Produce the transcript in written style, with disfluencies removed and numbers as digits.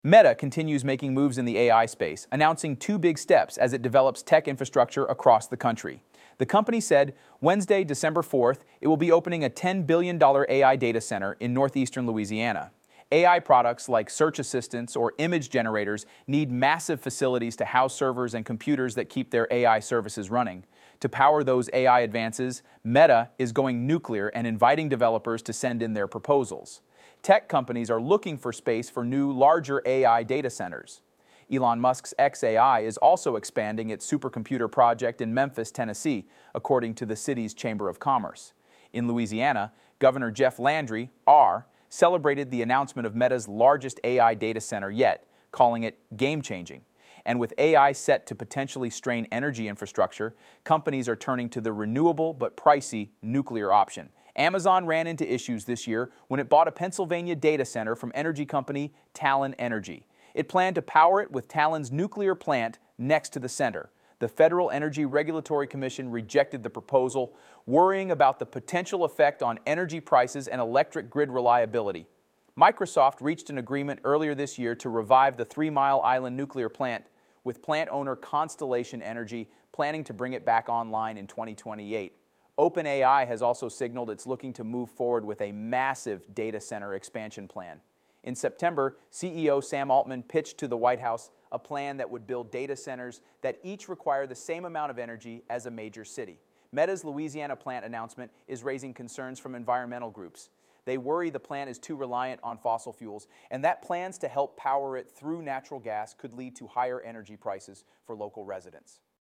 Meta continues making moves in the AI space, announcing two big steps as it develops tech infrastructure across the country. The company said Wednesday, December 4th, it will be opening a $10 billion AI data center in northeastern Louisiana. AI products like search assistants or image generators need massive facilities to house servers and computers that keep their AI services running. To power those AI advances, Meta is going nuclear and inviting developers to send in their proposals. Tech companies are looking for space for new, larger AI data centers. Elon Musk's xAI is also expanding its supercomputer project in Memphis, Tennessee, according to the city's Chamber of Commerce. In Louisiana, Governor Jeff Landry, R., celebrated the announcement of Meta's largest AI data center yet, calling it game-changing. And with AI set to potentially strain energy infrastructure, companies are turning to the renewable but pricey nuclear option. Amazon ran into issues this year when it bought a Pennsylvania data center from energy company Talen Energy. It planned to power it with Talen's nuclear plant next to the center. The Federal Energy Regulatory Commission rejected the proposal, worrying about the potential effect on energy prices and electric grid reliability. Microsoft reached an agreement earlier this year to revive the 3 Mile Island nuclear plant, with plant owner Constellation Energy planning to bring it back online in 2028. OpenAI has also signaled it's looking to move forward with a massive data center expansion plan. In September, CEO Sam Altman pitched to the White House a plan that would build data centers that each require the same amount of energy as a major city. Meta's Louisiana plant announcement is raising concerns from environmental groups. They worry the plant is too reliant on fossil fuels, and that plans to help power it through natural gas could lead to higher energy prices for local residents.